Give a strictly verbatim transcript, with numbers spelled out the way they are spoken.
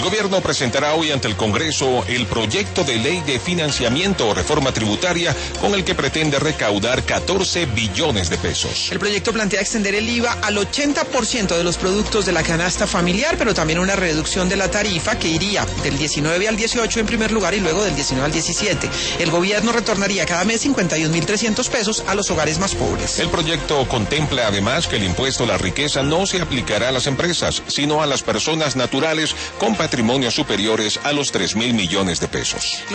gobierno presentará hoy ante el Congreso el proyecto de ley de financiamiento o reforma tributaria con el que pretende recaudar catorce billones de pesos. El proyecto plantea extender el I V A al ochenta por ciento de los productos de la canasta familiar, pero también una reducción de la tarifa que iría del diecinueve al dieciocho en primer lugar y luego del diecinueve al diecisiete. El gobierno retornaría cada mes cincuenta y un mil trescientos pesos a los hogares más pobres. El proyecto contempla además que el impuesto a la riqueza no se aplicará a las empresas, sino a las personas naturales con patrimonios superiores a los tres mil millones de pesos.